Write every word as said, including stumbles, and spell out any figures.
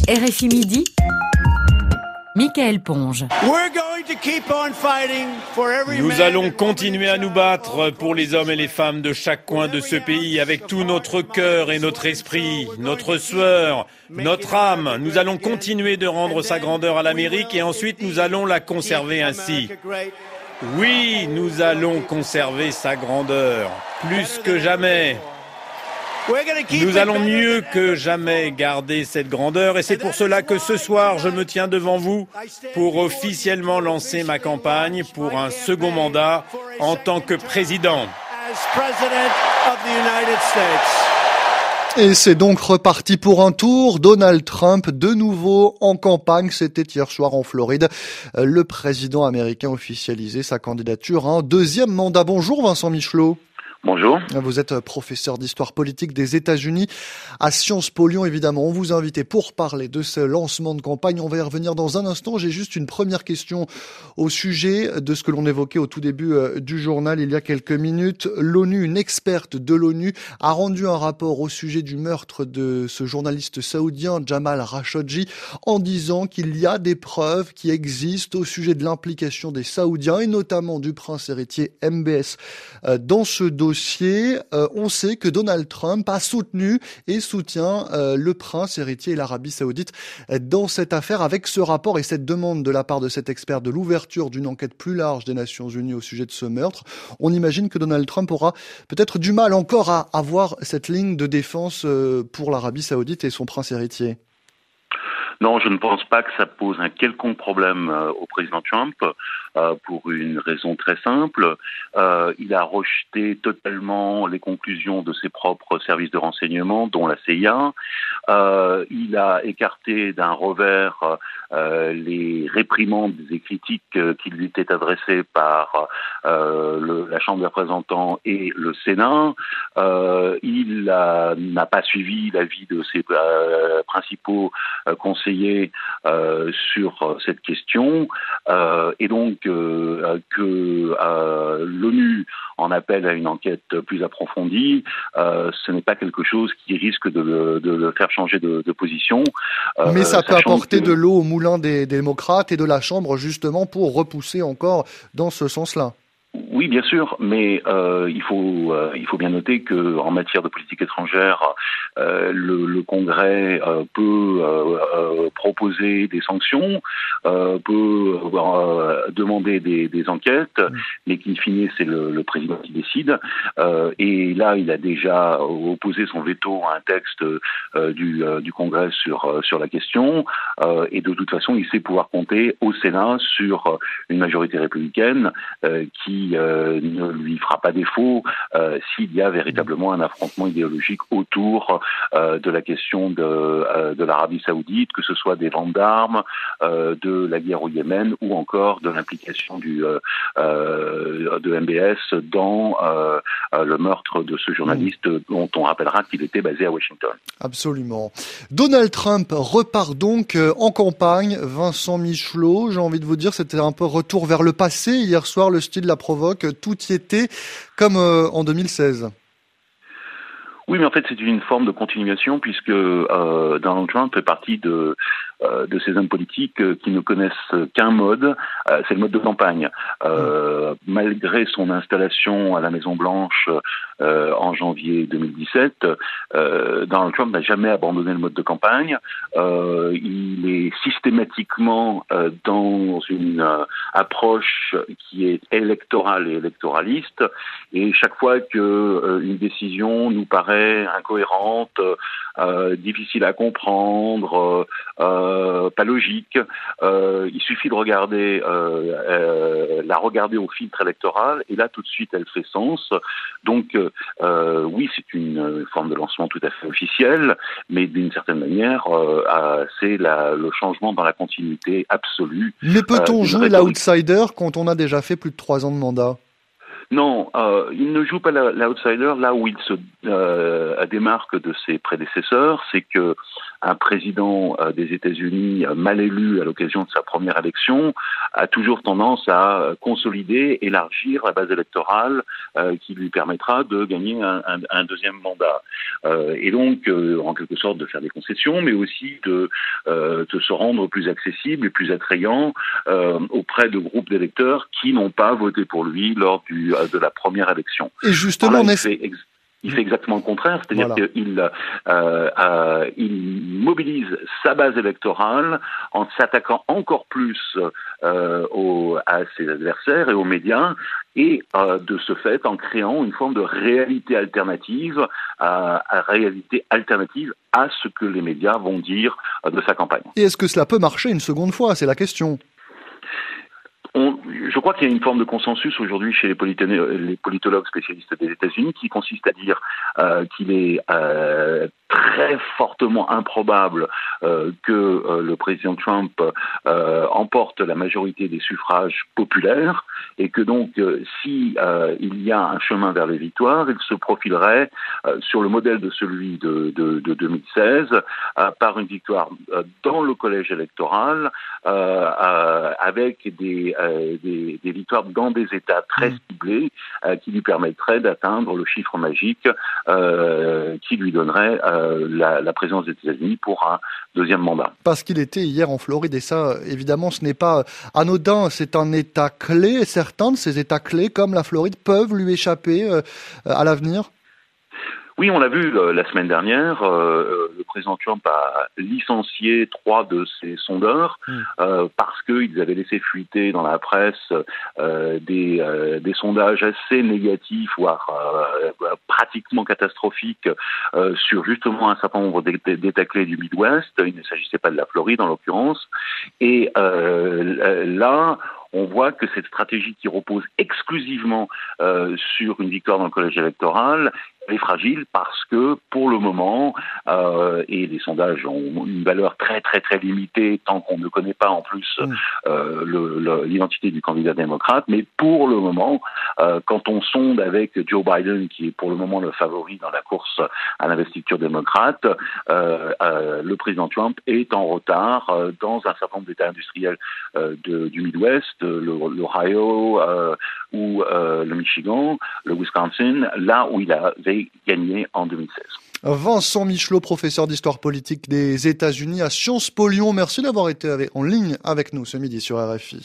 R F I Midi, Michael Ponge. Nous allons continuer à nous battre pour les hommes et les femmes de chaque coin de ce pays avec tout notre cœur et notre esprit, notre sueur, notre âme. Nous allons continuer de rendre sa grandeur à l'Amérique et ensuite nous allons la conserver ainsi. Oui, nous allons conserver sa grandeur, plus que jamais. Nous allons mieux que jamais garder cette grandeur et c'est pour cela que ce soir, je me tiens devant vous pour officiellement lancer ma campagne pour un second mandat en tant que président. Et c'est donc reparti pour un tour. Donald Trump, de nouveau en campagne. C'était hier soir en Floride. Le président américain officialisait sa candidature à un deuxième mandat. Bonjour Vincent Michelot. Bonjour. Vous êtes professeur d'histoire politique des États-Unis à Sciences Po Lyon, évidemment. On vous a invité pour parler de ce lancement de campagne. On va y revenir dans un instant. J'ai juste une première question au sujet de ce que l'on évoquait au tout début du journal il y a quelques minutes. L'ONU, une experte de l'ONU, a rendu un rapport au sujet du meurtre de ce journaliste saoudien Jamal Khashoggi en disant qu'il y a des preuves qui existent au sujet de l'implication des Saoudiens et notamment du prince héritier M B S dans ce dossier. Euh, on sait que Donald Trump a soutenu et soutient euh, le prince héritier et l'Arabie Saoudite euh, dans cette affaire avec ce rapport et cette demande de la part de cet expert de l'ouverture d'une enquête plus large des Nations Unies au sujet de ce meurtre. On imagine que Donald Trump aura peut-être du mal encore à avoir cette ligne de défense euh, pour l'Arabie Saoudite et son prince héritier. Non, je ne pense pas que ça pose un quelconque problème euh, au président Trump, euh, pour une raison très simple. Euh, il a rejeté totalement les conclusions de ses propres services de renseignement, dont la C I A. Euh, il a écarté d'un revers euh, les réprimandes et critiques euh, qui lui étaient adressées par euh, le, la Chambre des représentants et le Sénat. Euh, il a, n'a pas suivi l'avis de ses euh, principaux euh, conseillers euh, sur euh, cette question, euh, et donc euh, que euh, l'ONU en appelle à une enquête plus approfondie, euh, ce n'est pas quelque chose qui risque de le, de le faire changer de, de position. Euh, Mais ça peut apporter que... de l'eau au moulin des, des démocrates et de la Chambre justement pour repousser encore dans ce sens-là. Oui, bien sûr, mais euh, il faut euh, il faut bien noter que en matière de politique étrangère, euh, le, le Congrès euh, peut euh, euh, proposer des sanctions, euh, peut euh, demander des, des enquêtes, mmh. mais qu'in fine c'est le, le président qui décide. Euh, et là, il a déjà opposé son veto à un texte euh, du, euh, du Congrès sur euh, sur la question. Euh, et de toute façon, il sait pouvoir compter au Sénat sur une majorité républicaine euh, qui Euh, ne lui fera pas défaut euh, s'il y a véritablement un affrontement idéologique autour euh, de la question de, euh, de l'Arabie Saoudite, que ce soit des ventes d'armes, euh, de la guerre au Yémen ou encore de l'implication du, euh, euh, de M B S dans euh, le meurtre de ce journaliste mmh. dont on rappellera qu'il était basé à Washington. Absolument. Donald Trump repart donc en campagne. Vincent Michelot, j'ai envie de vous dire, c'était un peu retour vers le passé. Hier soir, le style la provoque, tout y était comme euh, en deux mille seize. Oui, mais en fait, c'est une forme de continuation puisque euh, Donald Trump fait partie de euh, de ces hommes politiques euh, qui ne connaissent qu'un mode, euh, c'est le mode de campagne. Euh, mmh. Malgré son installation à la Maison-Blanche euh, en janvier deux mille dix-sept, euh, Donald Trump n'a jamais abandonné le mode de campagne. Euh, il est systématiquement euh, dans une euh, approche qui est électorale et électoraliste, et chaque fois que euh, une décision nous paraît incohérente, euh, difficile à comprendre, euh, pas logique, euh, il suffit de regarder, euh, euh, la regarder au filtre électoral, et là tout de suite elle fait sens. Donc euh, oui, c'est une forme de lancement tout à fait officielle, mais d'une certaine manière, euh, c'est la, le changement dans la continuité absolue. Mais peut-on euh, jouer l'outsider quand on a déjà fait plus de trois ans de mandat ? Non, euh, il ne joue pas l'outsider là où il se euh, démarque de ses prédécesseurs, c'est que un président euh, des États-Unis euh, mal élu à l'occasion de sa première élection a toujours tendance à euh, consolider, élargir la base électorale euh, qui lui permettra de gagner un, un, un deuxième mandat. Euh, et donc, euh, en quelque sorte, de faire des concessions, mais aussi de, euh, de se rendre plus accessible et plus attrayant euh, auprès de groupes d'électeurs qui n'ont pas voté pour lui lors du, euh, de la première élection. Et justement, Alors là, il, fait ex- il fait exactement le contraire, c'est-à-dire voilà. qu'il euh, euh, il mobilise sa base électorale en s'attaquant encore plus euh, aux, à ses adversaires et aux médias, et euh, de ce fait en créant une forme de réalité alternative, euh, à réalité alternative à ce que les médias vont dire euh, de sa campagne. Et est-ce que cela peut marcher une seconde fois? C'est la question. On, je crois qu'il y a une forme de consensus aujourd'hui chez les, polito- les politologues spécialistes des États-Unis qui consiste à dire euh, qu'il est euh, très fortement improbable euh, que euh, le président Trump euh, emporte la majorité des suffrages populaires et que donc euh, si euh, il y a un chemin vers les victoires, il se profilerait euh, sur le modèle de celui de, de, de deux mille seize euh, par une victoire euh, dans le collège électoral euh, euh, avec des Euh, des, des victoires dans des États très ciblés euh, qui lui permettraient d'atteindre le chiffre magique euh, qui lui donnerait euh, la, la présence des États-Unis pour un deuxième mandat. Parce qu'il était hier en Floride et ça, évidemment, ce n'est pas anodin, c'est un État clé. Certains de ces États clés, comme la Floride, peuvent lui échapper euh, à l'avenir. Oui, on l'a vu euh, la semaine dernière, euh, le président Trump a licencié trois de ses sondeurs mmh. euh, parce qu'ils avaient laissé fuiter dans la presse euh, des, euh, des sondages assez négatifs, voire euh, pratiquement catastrophiques euh, sur justement un certain nombre d'États clés du Midwest. Il ne s'agissait pas de la Floride en l'occurrence. Et euh, là, on voit que cette stratégie qui repose exclusivement euh, sur une victoire dans le collège électoral est fragile parce que pour le moment, euh, et les sondages ont une valeur très très très limitée tant qu'on ne connaît pas en plus euh, le, le, l'identité du candidat démocrate, mais pour le moment, euh, quand on sonde avec Joe Biden, qui est pour le moment le favori dans la course à l'investiture démocrate, euh, euh, le président Trump est en retard euh, dans un certain nombre d'États industriels euh, de, du Midwest, l'Ohio euh, ou euh, le Michigan, le Wisconsin, là où il avait gagné en deux mille seize. Vincent Michelot, professeur d'histoire politique des États-Unis à Sciences Po Lyon. Merci d'avoir été en ligne avec nous ce midi sur R F I.